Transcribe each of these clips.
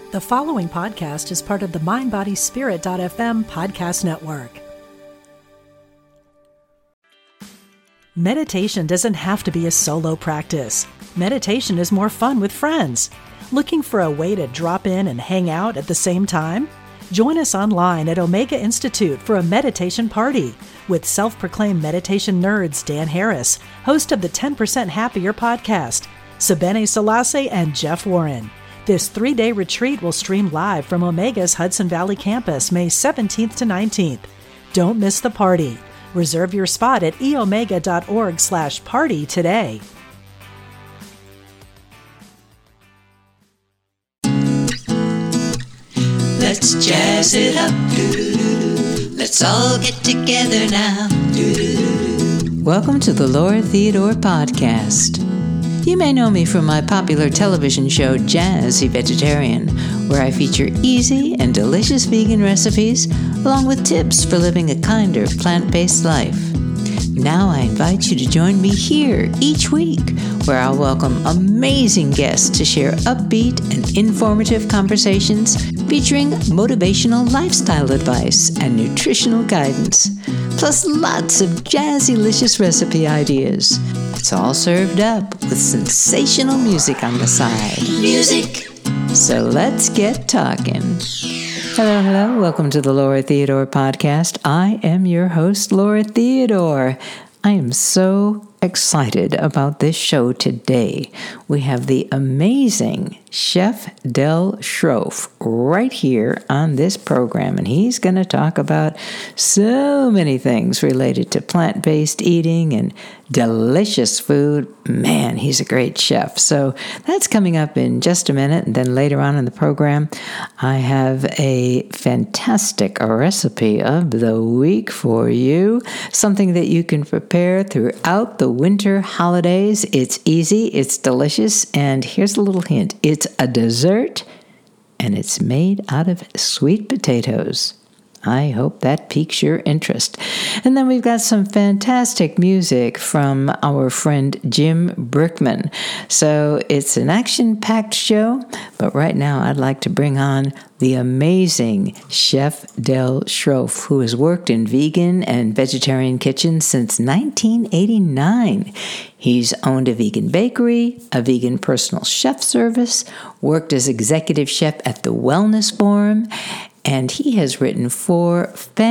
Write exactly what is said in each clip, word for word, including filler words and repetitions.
The following podcast is part of the mind body spirit dot f m podcast network. Meditation doesn't have to be a solo practice. Meditation is more fun with friends. Looking for a way to drop in and hang out at the same time? Join us online at Omega Institute for a meditation party with self-proclaimed meditation nerds Dan Harris, host of the ten percent Happier podcast, Sebene Selassie, and Jeff Warren. This three-day retreat will stream live from Omega's Hudson Valley campus May seventeenth to nineteenth. Don't miss the party. Reserve your spot at eomega.org slash party today. Let's jazz it up. Doo-doo-doo. Let's all get together now. Doo-doo-doo. Welcome to the Laura Theodore Podcast. You may know me from my popular television show, Jazzy Vegetarian, where I feature easy and delicious vegan recipes, along with tips for living a kinder, plant-based life. Now I invite you to join me here each week, where I'll welcome amazing guests to share upbeat and informative conversations featuring motivational lifestyle advice and nutritional guidance, plus lots of jazzy-licious recipe ideas. It's all served up with sensational music on the side. Music! So let's get talking. Hello, hello. Welcome to the Laura Theodore Podcast. I am your host, Laura Theodore. I am so excited about this show today. We have the amazing Chef Del Schroff right here on this program, and he's going to talk about so many things related to plant-based eating and delicious food. Man, he's a great chef. So that's coming up in just a minute, and then later on in the program, I have a fantastic recipe of the week for you, something that you can prepare throughout the winter holidays. It's easy, it's delicious, and here's a little hint. It's a dessert, and it's made out of sweet potatoes. I hope that piques your interest. And then we've got some fantastic music from our friend Jim Brickman. So it's an action-packed show, but right now I'd like to bring on the amazing Chef Del Schroff, who has worked in vegan and vegetarian kitchens since nineteen eighty-nine. He's owned a vegan bakery, a vegan personal chef service, worked as executive chef at the Wellness Forum, and he has written four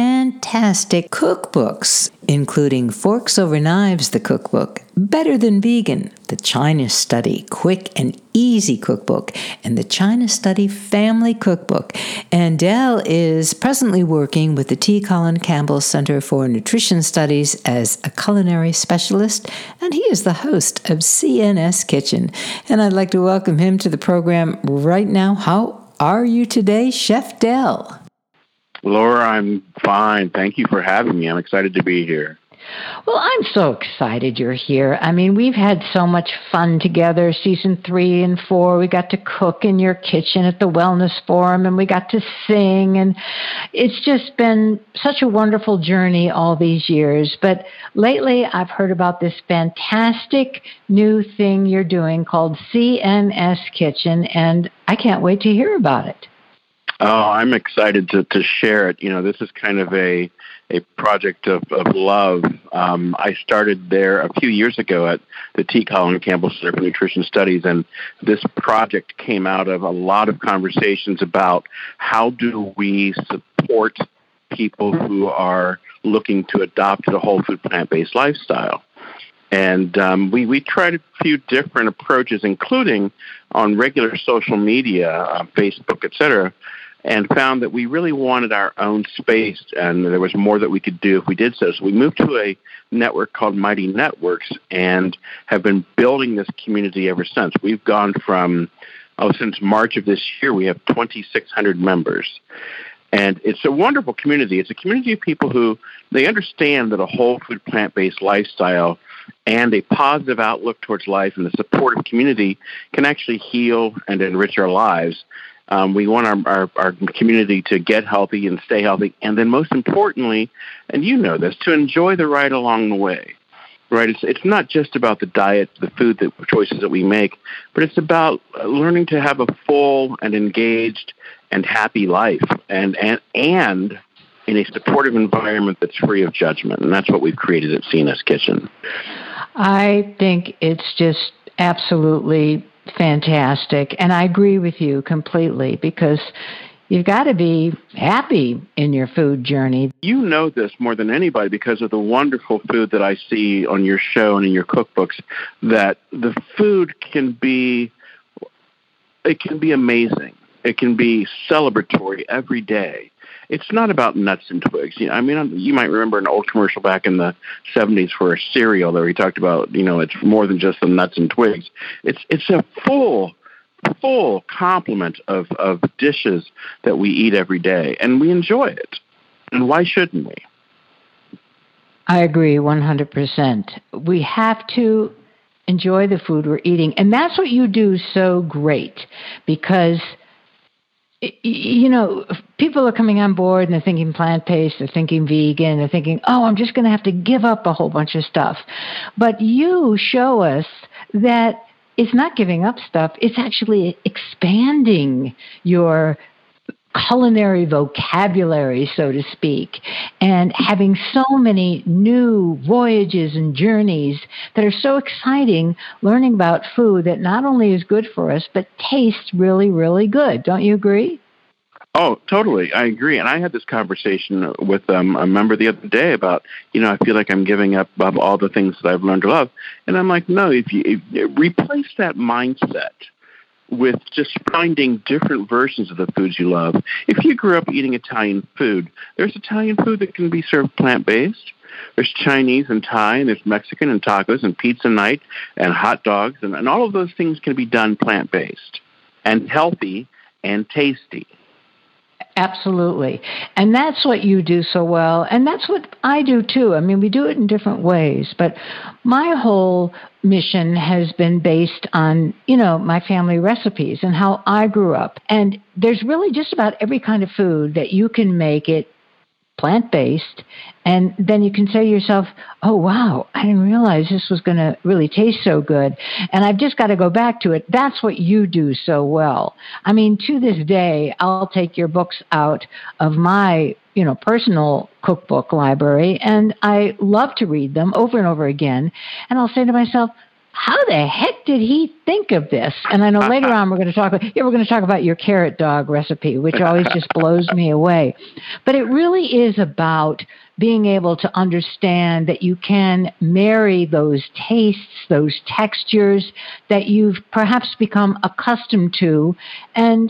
fantastic cookbooks, including Forks Over Knives, the cookbook, Better Than Vegan, the China Study Quick and Easy Cookbook, and the China Study Family Cookbook. And Del is presently working with the T. Colin Campbell Center for Nutrition Studies as a culinary specialist, and he is the host of C N S Kitchen. And I'd like to welcome him to the program right now. How are you today, Chef Del? Laura, I'm fine. Thank you for having me. I'm excited to be here. Well, I'm so excited you're here. I mean, we've had so much fun together, season three and four. We got to cook in your kitchen at the Wellness Forum, and we got to sing, and it's just been such a wonderful journey all these years. But lately, I've heard about this fantastic new thing you're doing called C N S Kitchen, and I can't wait to hear about it. Oh, I'm excited to, to share it. You know, this is kind of a a project of, of love. Um, I started there a few years ago at the T. Colin Campbell Center for Nutrition Studies, and this project came out of a lot of conversations about how do we support people who are looking to adopt a whole food plant-based lifestyle. And um, we, we tried a few different approaches, including on regular social media, uh, Facebook, et cetera, and found that we really wanted our own space, and there was more that we could do if we did so. So we moved to a network called Mighty Networks and have been building this community ever since. We've gone from, oh, since March of this year, we have twenty-six hundred members. And it's a wonderful community. It's a community of people who, they understand that a whole food plant-based lifestyle and a positive outlook towards life and a supportive community can actually heal and enrich our lives. Um, we want our, our, our community to get healthy and stay healthy, and then most importantly, and you know this, to enjoy the ride along the way. Right. It's it's not just about the diet, the food, the choices that we make, but it's about learning to have a full and engaged and happy life, and and and in a supportive environment that's free of judgment. And that's what we've created at C N S Kitchen. I think it's just absolutely fantastic, and I agree with you completely, because you've got to be happy in your food journey. You know this more than anybody because of the wonderful food that I see on your show and in your cookbooks, that the food can be, it can be amazing. It can be celebratory every day. It's not about nuts and twigs. You know, I mean, you might remember an old commercial back in the seventies for a cereal where he talked about, you know, it's more than just the nuts and twigs. It's it's a full full complement of, of dishes that we eat every day, and we enjoy it. And why shouldn't we? I agree one hundred percent. We have to enjoy the food we're eating, and that's what you do so great, because, you know, people are coming on board and they're thinking plant-based, they're thinking vegan, they're thinking, oh, I'm just going to have to give up a whole bunch of stuff. But you show us that it's not giving up stuff. It's actually expanding your culinary vocabulary, so to speak, and having so many new voyages and journeys that are so exciting, learning about food that not only is good for us, but tastes really, really good. Don't you agree? Oh, totally. I agree. And I had this conversation with um, a member the other day about, you know, I feel like I'm giving up all the things that I've learned to love. And I'm like, no, if you, if you replace that mindset with just finding different versions of the foods you love. If you grew up eating Italian food, there's Italian food that can be served plant-based. There's Chinese and Thai, and there's Mexican and tacos and pizza night and hot dogs. And, and all of those things can be done plant-based and healthy and tasty. Absolutely. And that's what you do so well. And that's what I do too. I mean, we do it in different ways. But my whole mission has been based on, you know, my family recipes and how I grew up. And there's really just about every kind of food that you can make it plant-based, and then you can say to yourself, oh, wow, I didn't realize this was going to really taste so good, and I've just got to go back to it. That's what you do so well. I mean, to this day, I'll take your books out of my, you know, personal cookbook library, and I love to read them over and over again, and I'll say to myself, how the heck did he think of this? And I know later on we're going to talk about, yeah, we're going to talk about your carrot dog recipe, which always just blows me away. But it really is about being able to understand that you can marry those tastes, those textures that you've perhaps become accustomed to, and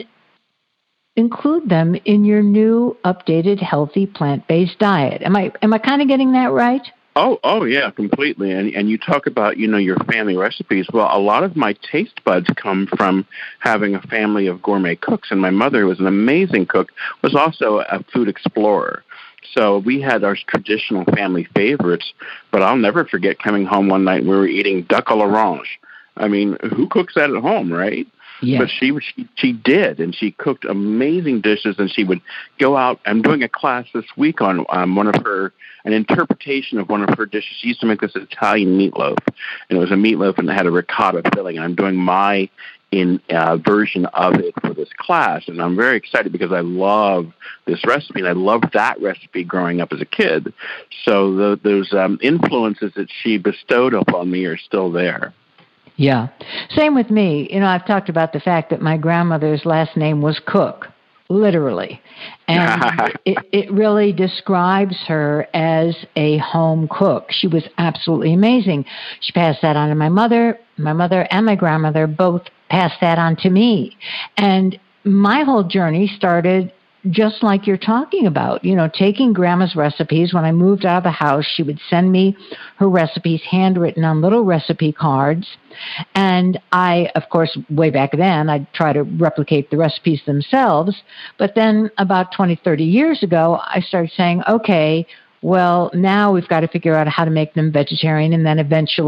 include them in your new, updated, healthy, plant-based diet. Am I am I kind of getting that right? Oh, oh yeah, completely. And and you talk about, you know, your family recipes. Well, a lot of my taste buds come from having a family of gourmet cooks. And my mother, who was an amazing cook, was also a food explorer. So we had our traditional family favorites, but I'll never forget coming home one night and we were eating duck à l'orange. I mean, who cooks that at home, right? Yes. But she, she she did, and she cooked amazing dishes, and she would go out. I'm doing a class this week on um, one of her, an interpretation of one of her dishes. She used to make this Italian meatloaf, and it was a meatloaf and it had a ricotta filling, and I'm doing my in uh, version of it for this class, and I'm very excited because I love this recipe, and I loved that recipe growing up as a kid. So the, those um, influences that she bestowed upon me are still there. Yeah. Same with me. You know, I've talked about the fact that my grandmother's last name was Cook, literally. And it, it really describes her as a home cook. She was absolutely amazing. She passed that on to my mother. My mother and my grandmother both passed that on to me. And my whole journey started just like you're talking about, you know, taking Grandma's recipes. When I moved out of the house, she would send me her recipes handwritten on little recipe cards. And I, of course, way back then, I'd try to replicate the recipes themselves. But then about twenty, thirty years ago, I started saying, okay, well, now we've got to figure out how to make them vegetarian and then eventually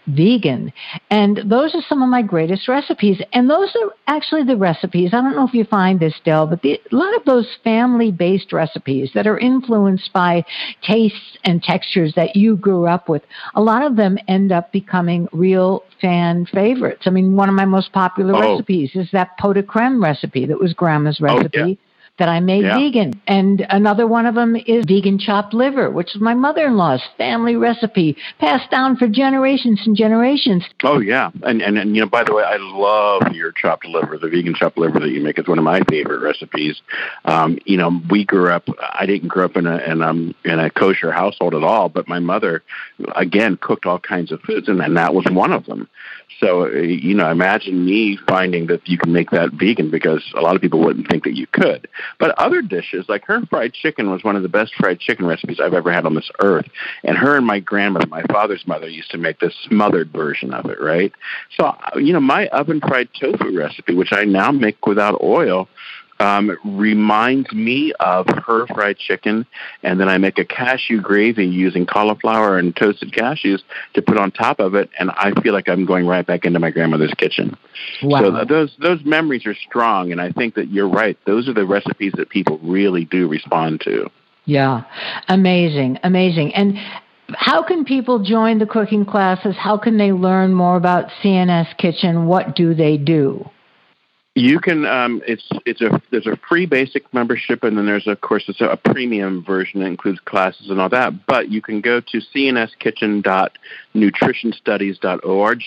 vegan. And those are some of my greatest recipes. And those are actually the recipes. I don't know if you find this, Del, but the, a lot of those family-based recipes that are influenced by tastes and textures that you grew up with, a lot of them end up becoming real fan favorites. I mean, one of my most popular oh. recipes is that pot de creme recipe that was Grandma's recipe. Oh, yeah. That I made yeah. vegan. And another one of them is vegan chopped liver, which is my mother-in-law's family recipe, passed down for generations and generations. Oh, yeah. And, and, and you know, by the way, I love your chopped liver, the vegan chopped liver that you make. It's one of my favorite recipes. Um, you know, we grew up, I didn't grow up in a, in, um, in a kosher household at all, but my mother, again, cooked all kinds of foods, and, and that was one of them. So, you know, imagine me finding that you can make that vegan, because a lot of people wouldn't think that you could. But other dishes, like her fried chicken was one of the best fried chicken recipes I've ever had on this earth. And her and my grandmother, my father's mother, used to make this smothered version of it, right? So, you know, my oven-fried tofu recipe, which I now make without oil, Um, reminds me of her fried chicken, and then I make a cashew gravy using cauliflower and toasted cashews to put on top of it, and I feel like I'm going right back into my grandmother's kitchen. Wow. So th- those those memories are strong, and I think that you're right. Those are the recipes that people really do respond to. Yeah, amazing, amazing. And how can people join the cooking classes? How can they learn more about C N S Kitchen? What do they do? You can. Um, it's it's a there's a free basic membership, and then there's of course it's a, a premium version that includes classes and all that. But you can go to c n s kitchen dot nutrition studies dot org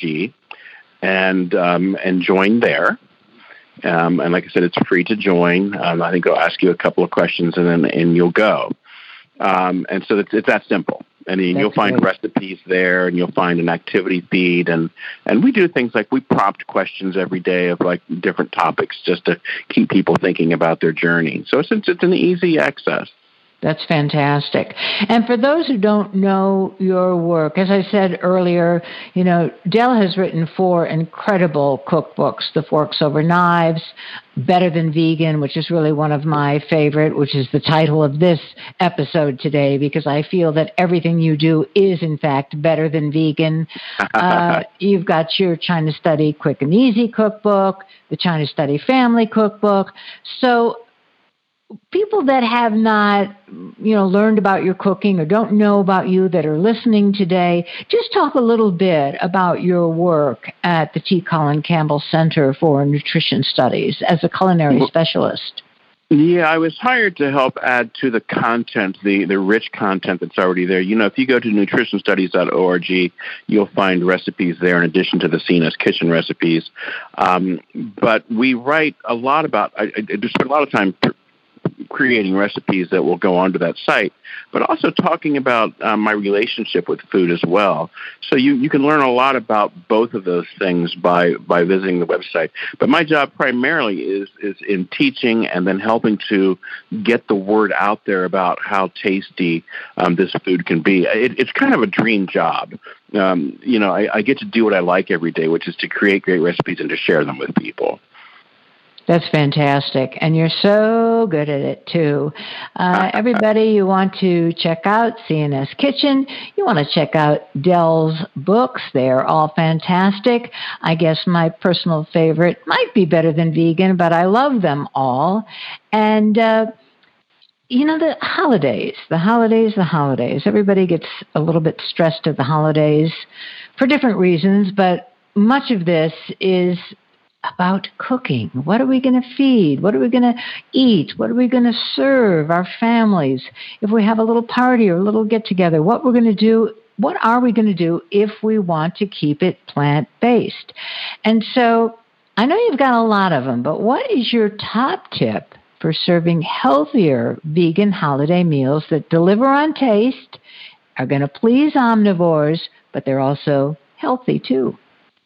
and um, and join there. Um, and like I said, it's free to join. Um, I think they'll ask you a couple of questions, and then and you'll go. Um, and so it's, it's that simple. And then you'll find great. recipes there, and you'll find an activity feed, and, and we do things like we prompt questions every day of like different topics just to keep people thinking about their journey. So it's it's an easy access. That's fantastic. And for those who don't know your work, as I said earlier, you know, Del has written four incredible cookbooks: The Forks Over Knives, Better Than Vegan, which is really one of my favorite, which is the title of this episode today, because I feel that everything you do is, in fact, better than vegan. Uh, you've got your China Study Quick and Easy cookbook, the China Study Family cookbook. So people that have not, you know, learned about your cooking or don't know about you that are listening today, just talk a little bit about your work at the T. Colin Campbell Center for Nutrition Studies as a culinary well, specialist. Yeah, I was hired to help add to the content, the, the rich content that's already there. You know, if you go to nutrition studies dot org, you'll find recipes there in addition to the C N S Kitchen recipes. Um, but we write a lot about, I, I spend a lot of time creating recipes that will go onto that site, but also talking about um, my relationship with food as well. So you, you can learn a lot about both of those things by, by visiting the website. But my job primarily is, is in teaching and then helping to get the word out there about how tasty um, this food can be. It, it's kind of a dream job. Um, you know, I, I get to do what I like every day, which is to create great recipes and to share them with people. That's fantastic. And you're so good at it, too. Uh, everybody, you want to check out C N S Kitchen. You want to check out Del's books. They're all fantastic. I guess my personal favorite might be Better Than Vegan, but I love them all. And, uh, you know, the holidays, the holidays, the holidays. Everybody gets a little bit stressed at the holidays for different reasons, but much of this is about cooking. What are we going to feed? What are we going to eat? What are we going to serve our families? If we have a little party or a little get-together, what we're going to do, what are we going to do if we want to keep it plant-based? And so I know you've got a lot of them, but what is your top tip for serving healthier vegan holiday meals that deliver on taste, are going to please omnivores, but they're also healthy too?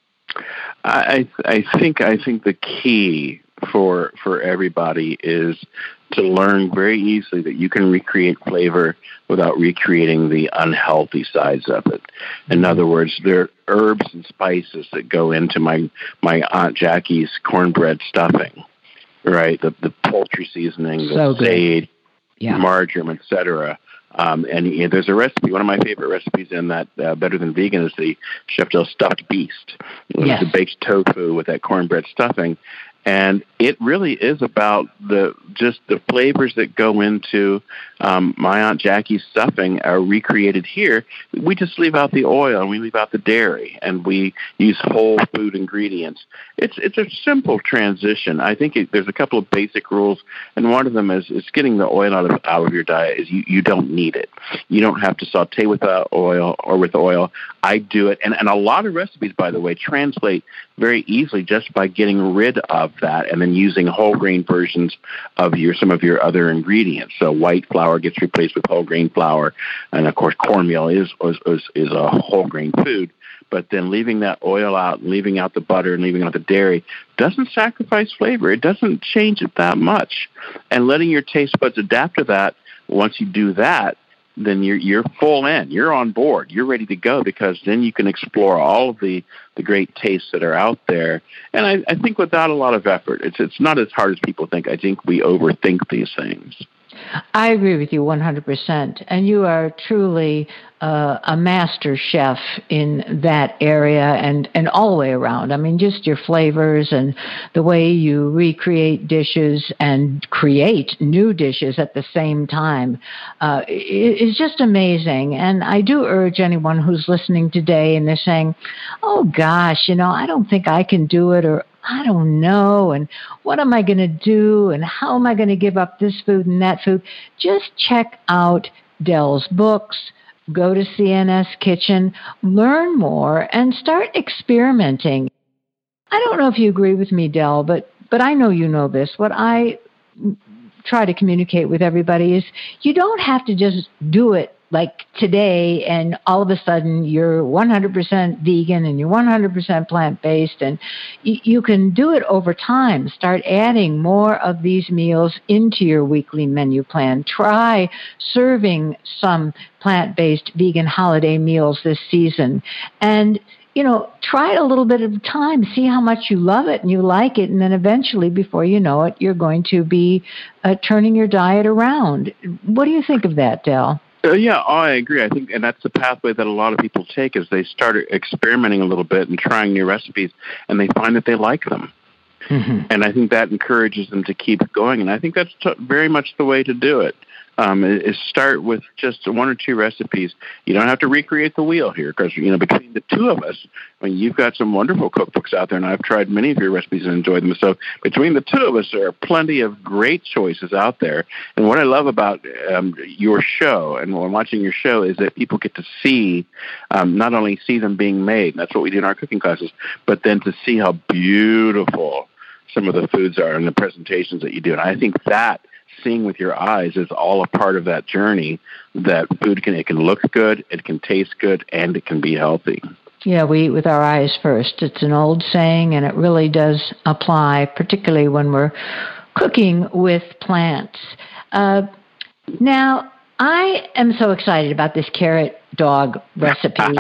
I I think I think the key for for everybody is to learn very easily that you can recreate flavor without recreating the unhealthy sides of it. In other words, there are herbs and spices that go into my my Aunt Jackie's cornbread stuffing, right? The the poultry seasoning, the so sage, yeah. marjoram, et cetera. Um, and you know, there's a recipe. One of my favorite recipes in that uh, Better Than Vegan is the Chef Dale Stuffed Beast. It's Yes. the baked tofu with that cornbread stuffing. And it really is about the just the flavors that go into um, my Aunt Jackie's stuffing are recreated here. We just leave out the oil and we leave out the dairy, and we use whole food ingredients. It's it's a simple transition. I think it, there's a couple of basic rules, and one of them is, is getting the oil out of out of your diet. Is you, you don't need it. You don't have to saute without oil or with oil. I do it, and and a lot of recipes, by the way, translate very easily just by getting rid of that and then using whole grain versions of your some of your other ingredients. So white flour gets replaced with whole grain flour, and of course cornmeal is is is a whole grain food. But then leaving that oil out, leaving out the butter, and leaving out the dairy doesn't sacrifice flavor. It doesn't change it that much. And letting your taste buds adapt to that, once you do that, then you're you're full in. You're on board. You're ready to go, because then you can explore all of the, the great tastes that are out there. And I, I think without a lot of effort, it's it's not as hard as people think. I think we overthink these things. I agree with you one hundred percent. And you are truly uh, a master chef in that area and, and all the way around. I mean, just your flavors and the way you recreate dishes and create new dishes at the same time uh, is just amazing. And I do urge anyone who's listening today and they're saying, oh, gosh, you know, I don't think I can do it, or I don't know, and what am I going to do, and how am I going to give up this food and that food? Just check out Del's books, go to C N S Kitchen, learn more, and start experimenting. I don't know if you agree with me, Del, but, but I know you know this. What I try to communicate with everybody is you don't have to just do it like today and all of a sudden you're one hundred percent vegan and you're one hundred percent plant-based, and y- you can do it over time. Start adding more of these meals into your weekly menu plan. Try serving some plant-based vegan holiday meals this season, and you know, try it a little bit at a time, see how much you love it and you like it, and then eventually, before you know it, you're going to be uh, turning your diet around. What do you think of that, Del? Uh, yeah, oh, I agree. I think, and that's the pathway that a lot of people take, is they start experimenting a little bit and trying new recipes, and they find that they like them. Mm-hmm. And I think that encourages them to keep going, and I think that's t- very much the way to do it. Um, is start with just one or two recipes. You don't have to recreate the wheel here, because, you know, between the two of us, I mean, you've got some wonderful cookbooks out there, and I've tried many of your recipes and enjoyed them. So between the two of us, there are plenty of great choices out there. And what I love about um, your show and when watching your show is that people get to see, um, not only see them being made, and that's what we do in our cooking classes, but then to see how beautiful some of the foods are and the presentations that you do. And I think that seeing with your eyes is all a part of that journey, that food can, it can look good, it can taste good, and it can be healthy. Yeah, we eat with our eyes first. It's an old saying, and it really does apply, particularly when we're cooking with plants. Uh, now, I am so excited about this carrot dog recipe.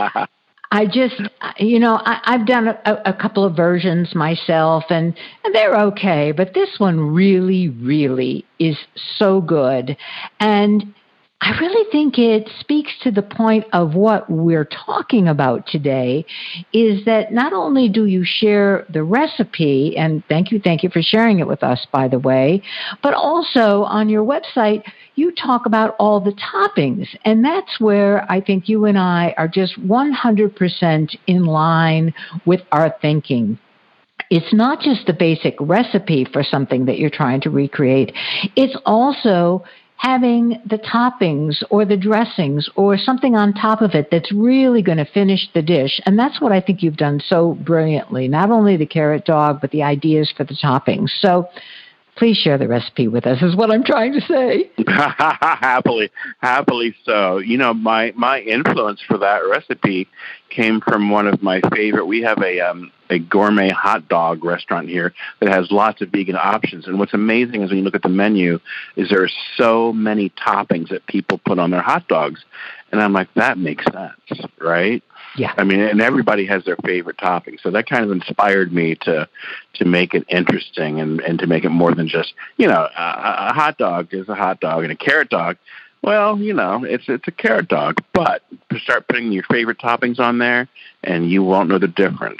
I just, you know, I, I've done a, a couple of versions myself, and, and they're okay, but this one really, really is so good. And I really think it speaks to the point of what we're talking about today, is that not only do you share the recipe, and thank you, thank you for sharing it with us, by the way, but also on your website, you talk about all the toppings. And that's where I think you and I are just one hundred percent in line with our thinking. It's not just the basic recipe for something that you're trying to recreate. It's also having the toppings or the dressings or something on top of it that's really going to finish the dish. And that's what I think you've done so brilliantly, not only the carrot dog, but the ideas for the toppings. So please share the recipe with us, is what I'm trying to say. happily, happily so. You know, my, my influence for that recipe came from one of my favorite. We have a um, a gourmet hot dog restaurant here that has lots of vegan options. And what's amazing is when you look at the menu, is there are so many toppings that people put on their hot dogs. And I'm like, that makes sense, right? Yeah. I mean, and everybody has their favorite topping. So that kind of inspired me to to make it interesting and, and to make it more than just, you know, a, a hot dog is a hot dog and a carrot dog. Well, you know, it's it's a carrot dog, but start putting your favorite toppings on there, and you won't know the difference.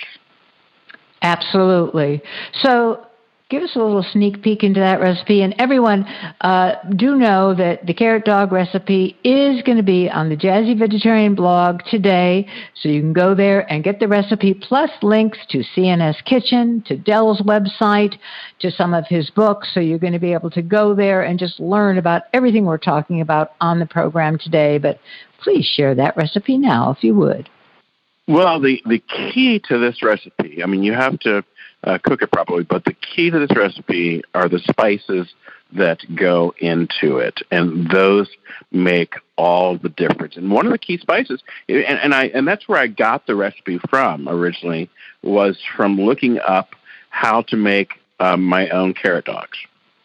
Absolutely. So give us a little sneak peek into that recipe. And everyone, uh, do know that the carrot dog recipe is going to be on the Jazzy Vegetarian blog today. So you can go there and get the recipe, plus links to C N S Kitchen, to Del's website, to some of his books. So you're going to be able to go there and just learn about everything we're talking about on the program today. But please share that recipe now, if you would. Well, the, the key to this recipe, I mean, you have to uh, cook it properly, but the key to this recipe are the spices that go into it, and those make all the difference. And one of the key spices, and, and I and that's where I got the recipe from originally, was from looking up how to make um, my own carrot dogs.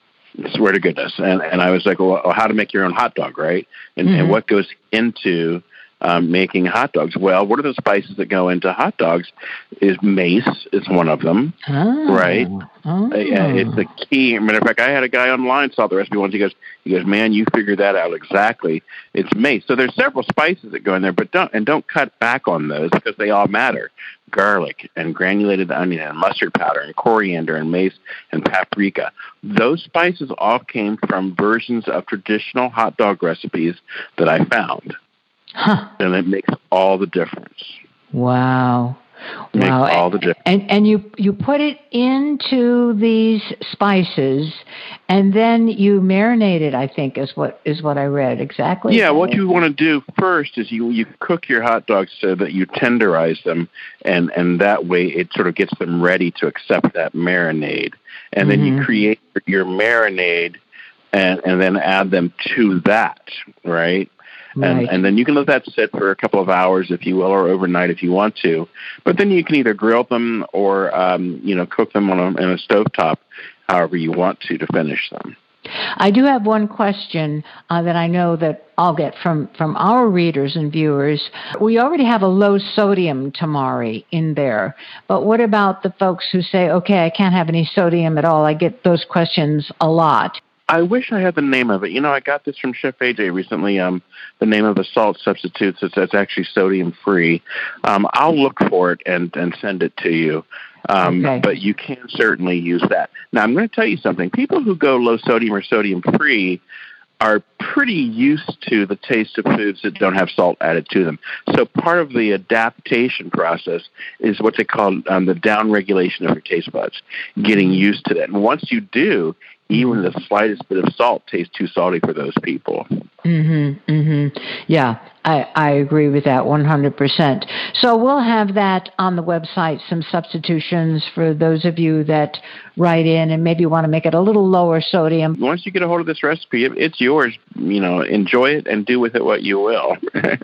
I swear to goodness. And and I was like, well, how to make your own hot dog, right? And, mm-hmm. and what goes into Um, making hot dogs. Well, what are the spices that go into hot dogs? Is mace is one of them, oh. right? Oh. Uh, it's the key. Matter of fact, I had a guy online saw the recipe once. He goes, he goes, man, you figured that out exactly. It's mace. So there's several spices that go in there, but don't and don't cut back on those because they all matter. Garlic and granulated onion and mustard powder and coriander and mace and paprika. Those spices all came from versions of traditional hot dog recipes that I found. Huh. And it makes all the difference. Wow. It makes wow. all the difference. And and you you put it into these spices and then you marinate it, I think is what is what I read. Exactly. Yeah, what you want to do first is you, you cook your hot dogs so that you tenderize them, and, and that way it sort of gets them ready to accept that marinade. And then mm-hmm. you create your marinade and, and then add them to that, right? And, right. and then you can let that sit for a couple of hours, if you will, or overnight if you want to. But then you can either grill them or, um, you know, cook them on a, on a stovetop, however you want to, to finish them. I do have one question uh, that I know that I'll get from, from our readers and viewers. We already have a low-sodium tamari in there, but what about the folks who say, okay, I can't have any sodium at all? I get those questions a lot. I wish I had the name of it. You know, I got this from Chef A J recently, um, the name of a salt substitute that's, that's actually sodium-free. Um, I'll look for it and, and send it to you. Um, okay. But you can certainly use that. Now, I'm going to tell you something. People who go low-sodium or sodium-free are pretty used to the taste of foods that don't have salt added to them. So part of the adaptation process is what they call um, the down-regulation of your taste buds, getting used to that. And once you do, even the slightest bit of salt tastes too salty for those people. Mm-hmm, mm-hmm. Yeah, I, I agree with that one hundred percent. So we'll have that on the website, some substitutions for those of you that write in and maybe want to make it a little lower sodium. Once you get a hold of this recipe, it's yours. You know, enjoy it and do with it what you will.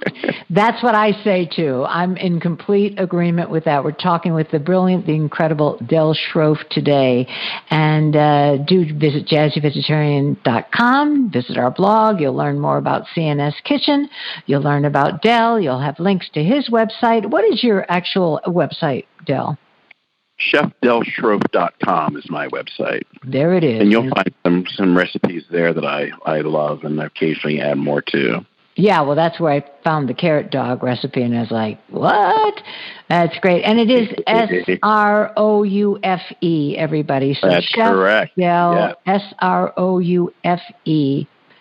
That's what I say, too. I'm in complete agreement with that. We're talking with the brilliant, the incredible Del Schroff today. And uh, do visit jazzy vegetarian dot com. Visit our blog. You'll learn more about C N S Kitchen. You'll learn about Del. You'll have links to his website. What is your actual website, Del? chef del schroff dot com is my website. There it is. And you'll find some, some recipes there that I, I love and occasionally add more to. Yeah, well, that's where I found the carrot dog recipe, and I was like, what? That's great. And it is S R O U F E, everybody. So that's Chef correct. Del, yeah. S R O U F E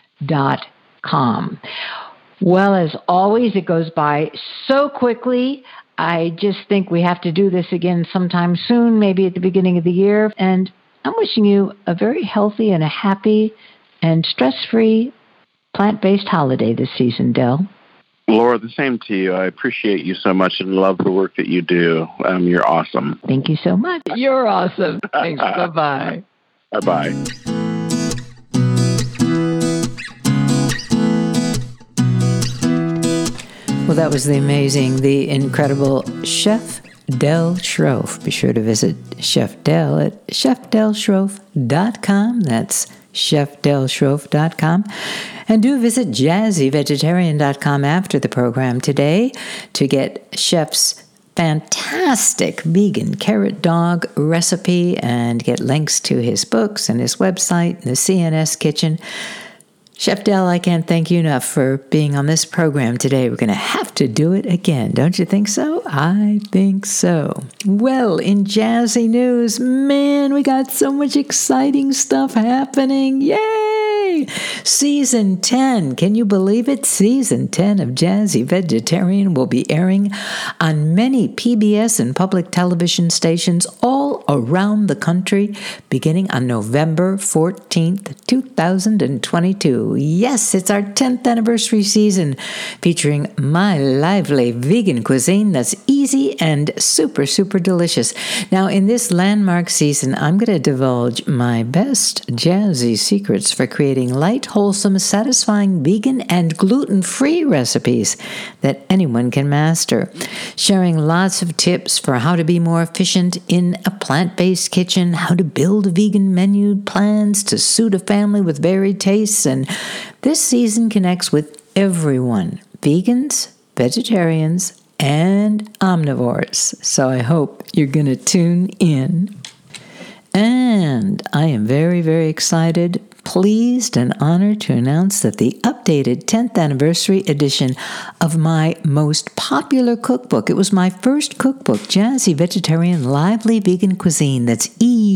dot com. Well, as always, it goes by so quickly. I just think we have to do this again sometime soon, maybe at the beginning of the year. And I'm wishing you a very healthy and a happy and stress-free plant-based holiday this season, Del. Laura, the same to you. I appreciate you so much and love the work that you do. Um, you're awesome. Thank you so much. You're awesome. Thanks. Bye-bye. Bye-bye. Well, that was the amazing, the incredible Chef Del Schroff. Be sure to visit Chef Del at chef del schroff dot com. That's chef del schroff dot com. And do visit jazzy vegetarian dot com after the program today to get Chef's fantastic vegan carrot dog recipe and get links to his books and his website and the C N S Kitchen. Chef Del, I can't thank you enough for being on this program today. We're going to have to do it again. Don't you think so? I think so. Well, in jazzy news, man, we got so much exciting stuff happening. Yay! Season ten. Can you believe it? Season ten of Jazzy Vegetarian will be airing on many P B S and public television stations all around the country beginning on November fourteenth, two thousand twenty-two. Yes, it's our tenth anniversary season featuring my lively vegan cuisine that's easy and super, super delicious. Now, in this landmark season, I'm going to divulge my best jazzy secrets for creating light, wholesome, satisfying vegan and gluten-free recipes that anyone can master. Sharing lots of tips for how to be more efficient in a plant-based kitchen, how to build vegan menu plans to suit a family with varied tastes, and this season connects with everyone, vegans, vegetarians, and omnivores. So I hope you're going to tune in. And I am very, very excited, pleased, and honored to announce that the updated tenth anniversary edition of my most popular cookbook, it was my first cookbook, Jazzy Vegetarian Lively Vegan Cuisine that's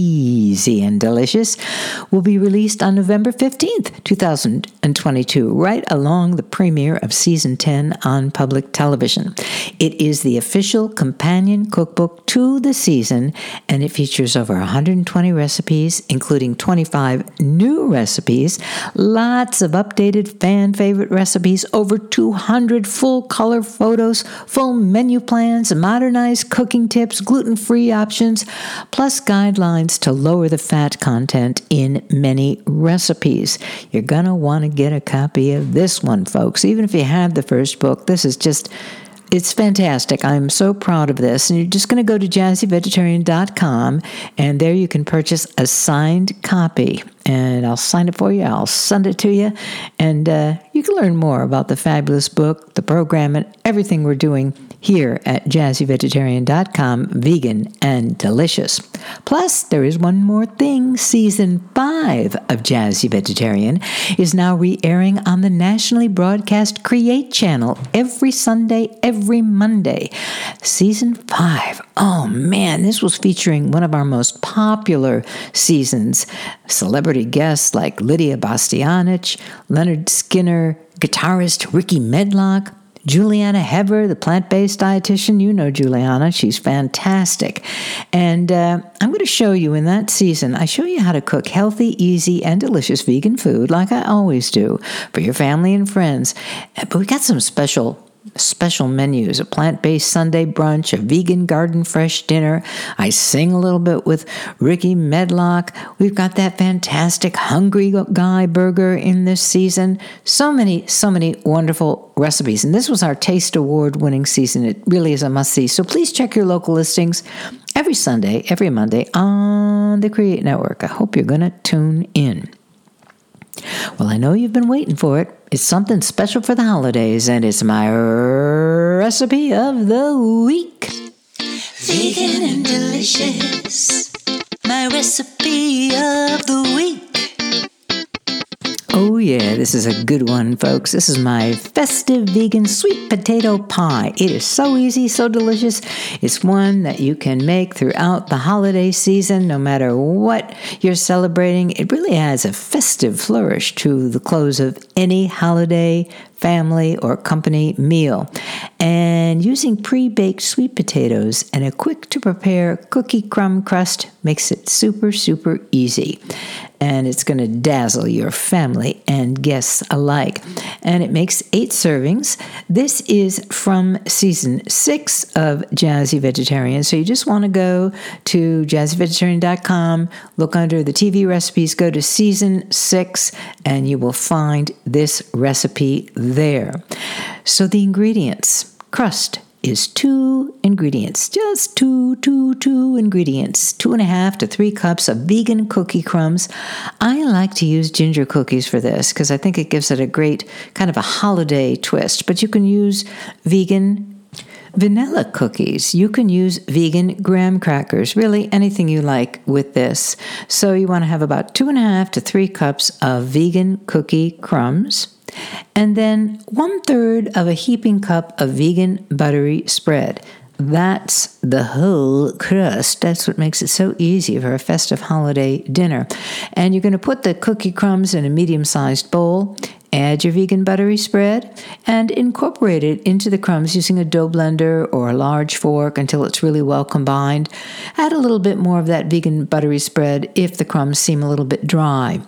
easy and delicious, will be released on November fifteenth, two thousand twenty-two, right along the premiere of Season ten on public television. It is the official companion cookbook to the season, and it features over one hundred twenty recipes, including twenty-five new recipes, recipes, lots of updated fan favorite recipes, over two hundred full color photos, full menu plans, modernized cooking tips, gluten-free options, plus guidelines to lower the fat content in many recipes. You're going to want to get a copy of this one, folks. Even if you have the first book, this is just It's fantastic. I'm so proud of this. And you're just going to go to jazzy vegetarian dot com, and there you can purchase a signed copy. And I'll sign it for you. I'll send it to you. And uh, you can learn more about the fabulous book, the program, and everything we're doing here at jazzy vegetarian dot com, vegan and delicious. Plus, there is one more thing. Season five of Jazzy Vegetarian is now re-airing on the nationally broadcast Create channel every Sunday, every Monday. Season five. Oh, man, this was featuring one of our most popular seasons. Celebrity guests like Lydia Bastianich, Leonard Skinner, guitarist Ricky Medlock, Juliana Heber, the plant-based dietitian. You know Juliana. She's fantastic. And uh, I'm going to show you in that season, I show you how to cook healthy, easy, and delicious vegan food like I always do for your family and friends. But we got some special special menus, a plant-based Sunday brunch, a vegan garden fresh dinner. I sing a little bit with Ricky Medlock. We've got that fantastic Hungry Guy burger in this season. So many, so many wonderful recipes. And this was our Taste Award winning season. It really is a must-see. So please check your local listings every Sunday, every Monday on the Create Network. I hope you're going to tune in. Well, I know you've been waiting for it. It's something special for the holidays, and it's my recipe of the week. Vegan and delicious, my recipe of the week. Oh yeah, this is a good one, folks. This is my festive vegan sweet potato pie. It is so easy, so delicious. It's one that you can make throughout the holiday season, no matter what you're celebrating. It really adds a festive flourish to the close of any holiday, family, or company meal. And using pre-baked sweet potatoes and a quick-to-prepare cookie crumb crust makes it super, super easy. And it's going to dazzle your family and guests alike. And it makes eight servings. This is from season six of Jazzy Vegetarian. So you just want to go to jazzy vegetarian dot com, look under the T V recipes, go to season six, and you will find this recipe there. So the ingredients: crust is two ingredients, just two, two, two ingredients, two and a half to three cups of vegan cookie crumbs. I like to use ginger cookies for this because I think it gives it a great kind of a holiday twist, but you can use vegan vanilla cookies. You can use vegan graham crackers, really anything you like with this. So you want to have about two and a half to three cups of vegan cookie crumbs, and then one third of a heaping cup of vegan buttery spread. That's the whole crust. That's what makes it so easy for a festive holiday dinner. And you're going to put the cookie crumbs in a medium-sized bowl, add your vegan buttery spread, and incorporate it into the crumbs using a dough blender or a large fork until it's really well combined. Add a little bit more of that vegan buttery spread if the crumbs seem a little bit dry.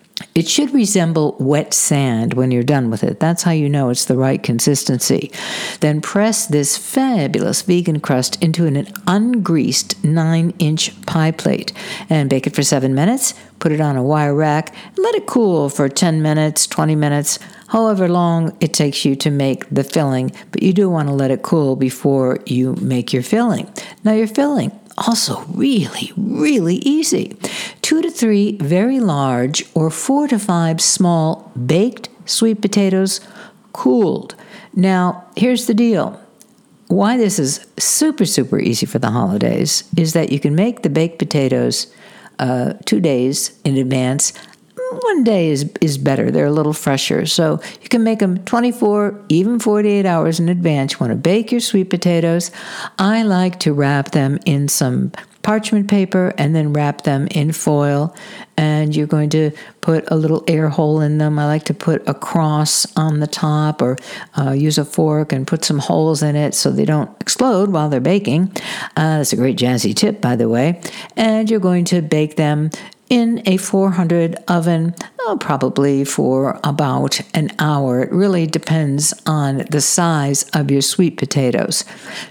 It should resemble wet sand when you're done with it. That's how you know it's the right consistency. Then press this fabulous vegan crust into an ungreased nine-inch pie plate and bake it for seven minutes. Put it on a wire rack and let it cool for ten minutes, twenty minutes, however long it takes you to make the filling. But you do want to let it cool before you make your filling. Now your filling, also really, really easy. Two to three very large or four to five small baked sweet potatoes, cooled. Now, here's the deal. Why this is super, super easy for the holidays is that you can make the baked potatoes uh, two days in advance. One day is, is better. They're a little fresher. So you can make them twenty-four, even forty-eight hours in advance. You want to bake your sweet potatoes. I like to wrap them in some parchment paper and then wrap them in foil. And you're going to put a little air hole in them. I like to put a cross on the top or uh, use a fork and put some holes in it so they don't explode while they're baking. Uh, that's a great jazzy tip, by the way. And you're going to bake them in a four hundred oven, oh, probably for about an hour. It really depends on the size of your sweet potatoes.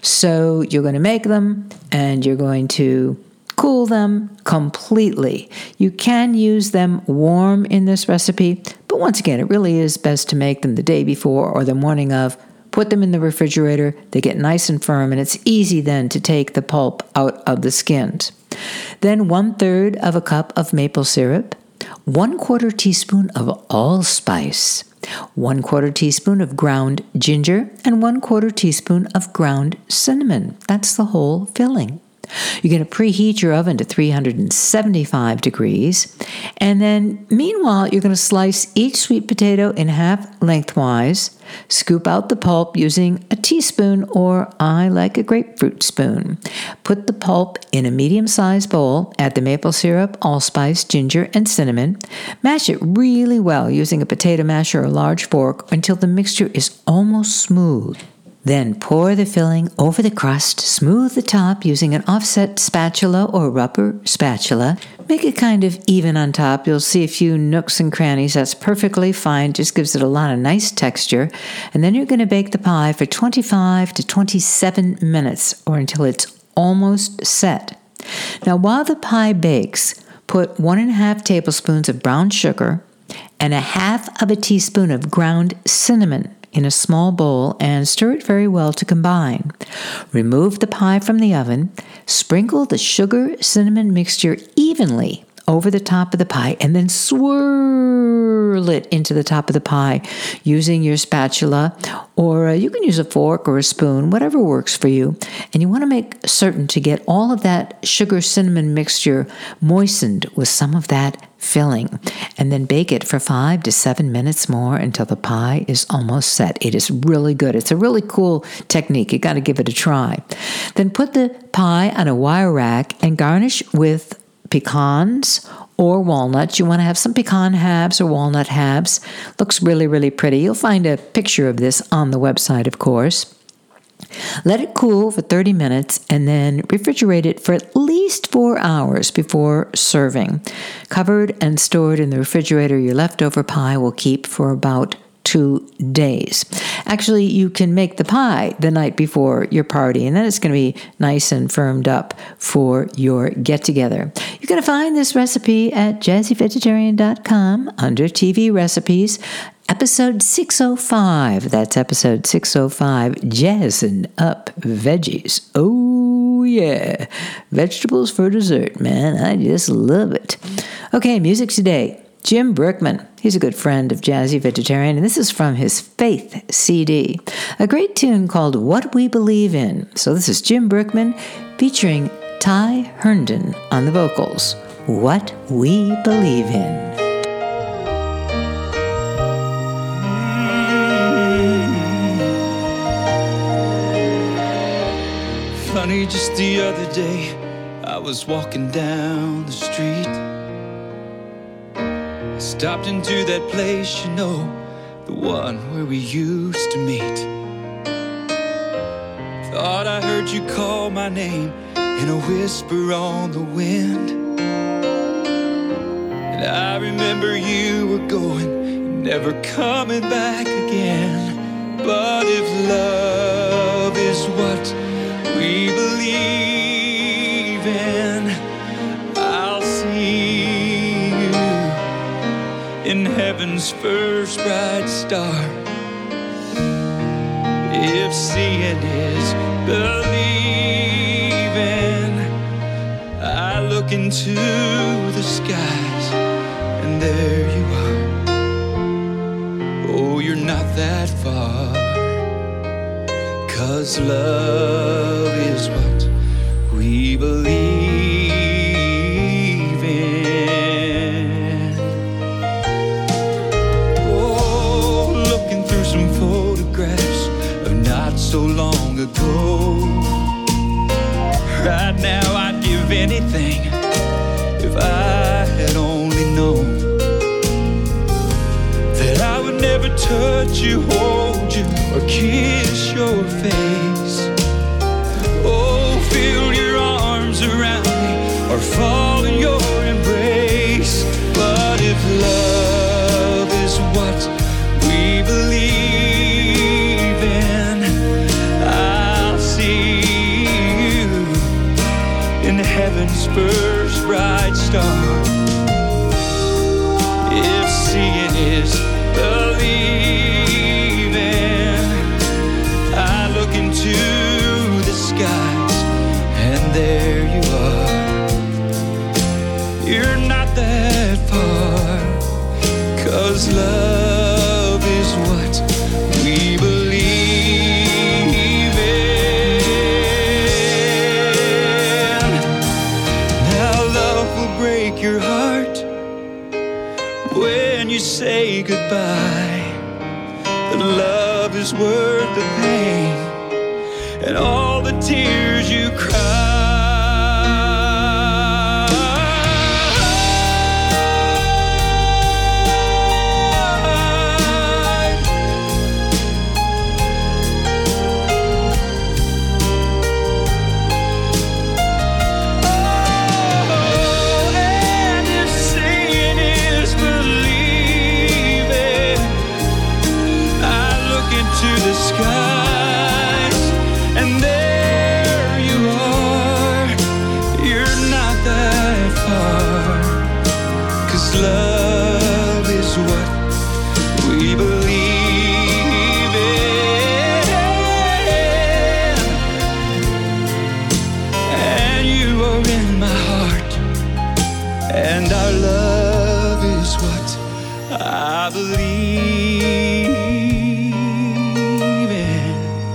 So you're going to make them and you're going to cool them completely. You can use them warm in this recipe, but once again, it really is best to make them the day before or the morning of. Put them in the refrigerator, they get nice and firm, and it's easy then to take the pulp out of the skins. Then one third of a cup of maple syrup, one quarter teaspoon of allspice, one quarter teaspoon of ground ginger, and one quarter teaspoon of ground cinnamon. That's the whole filling. You're going to preheat your oven to three hundred seventy-five degrees. And then, meanwhile, you're going to slice each sweet potato in half lengthwise, scoop out the pulp using a teaspoon, or I like a grapefruit spoon. Put the pulp in a medium-sized bowl, add the maple syrup, allspice, ginger, and cinnamon. Mash it really well using a potato masher or a large fork until the mixture is almost smooth. Then pour the filling over the crust, smooth the top using an offset spatula or rubber spatula. Make it kind of even on top. You'll see a few nooks and crannies. That's perfectly fine. Just gives it a lot of nice texture. And then you're going to bake the pie for twenty-five to twenty-seven minutes or until it's almost set. Now, while the pie bakes, put one and a half tablespoons of brown sugar and a half of a teaspoon of ground cinnamon in a small bowl and stir it very well to combine. Remove the pie from the oven, sprinkle the sugar-cinnamon mixture evenly over the top of the pie, and then swirl it into the top of the pie using your spatula, or uh, you can use a fork or a spoon, whatever works for you. And you want to make certain to get all of that sugar-cinnamon mixture moistened with some of that filling, and then bake it for five to seven minutes more until the pie is almost set. It is really good. It's a really cool technique. You got to give it a try. Then put the pie on a wire rack and garnish with pecans or walnuts. You want to have some pecan halves or walnut halves. Looks really, really pretty. You'll find a picture of this on the website, of course. Let it cool for thirty minutes and then refrigerate it for at least four hours before serving. Covered and stored in the refrigerator, your leftover pie will keep for about two days. Actually, you can make the pie the night before your party, and then it's going to be nice and firmed up for your get-together. You're going to find this recipe at jazzy vegetarian dot com under T V recipes. Episode six oh five. That's episode six oh five, Jazzing Up Veggies. Oh, yeah. Vegetables for dessert, man. I just love it. Okay, music today. Jim Brookman. He's a good friend of Jazzy Vegetarian, and this is from his Faith C D, a great tune called What We Believe In. So this is Jim Brookman featuring Ty Herndon on the vocals. What We Believe In. Funny, just the other day, I was walking down the street. I stopped into that place, you know, the one where we used to meet. Thought I heard you call my name in a whisper on the wind. And I remember you were going, never coming back again. But if love is what we believe in, I'll see you in heaven's first bright star. If seeing is believing, I look into the skies and there you are. Oh, you're not that far. 'Cause love is what we believe in. Oh, looking through some photographs of not so long ago. Right now I'd give anything if I had only known that I would never touch you, hold you, or kiss your face. Oh, feel your arms around me or fall in your embrace. But if love is what we believe in, I'll see you in heaven's first bright star. If seeing is believing, I look into the skies and there you are. You're not that far, 'cause love is what we believe in. Now love will break your heart when you say goodbye. But love is worth the pain and all the tears you cry. Love is what we believe in, and you are in my heart, and our love is what I believe in.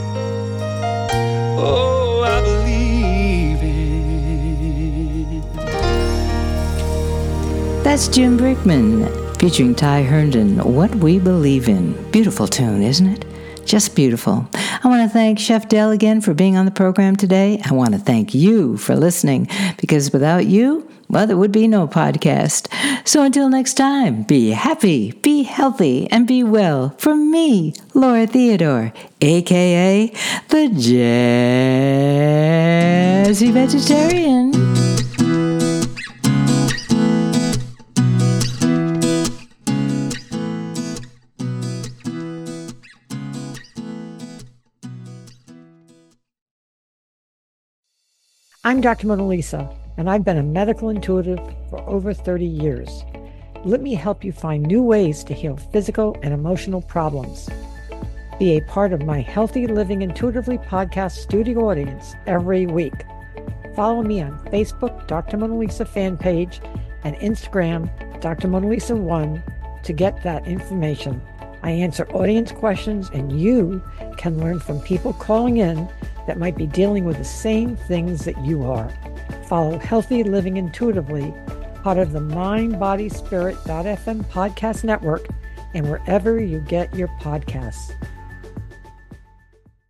Oh, I believe in. That's Jim Brookman featuring Ty Herndon, What We Believe In. Beautiful tune, isn't it? Just beautiful. I want to thank Chef Del again for being on the program today. I want to thank you for listening, because without you, well, there would be no podcast. So until next time, be happy, be healthy, and be well. From me, Laura Theodore, a k a the Jazzy Vegetarian. I'm Doctor Mona Lisa, and I've been a medical intuitive for over thirty years. Let me help you find new ways to heal physical and emotional problems. Be a part of my Healthy Living Intuitively podcast studio audience every week. Follow me on Facebook, Doctor Mona Lisa fan page, and Instagram, Doctor Mona Lisa one, to get that information. I answer audience questions, and you can learn from people calling in that might be dealing with the same things that you are. Follow Healthy Living Intuitively, part of the mind body spirit dot f m podcast network, and wherever you get your podcasts.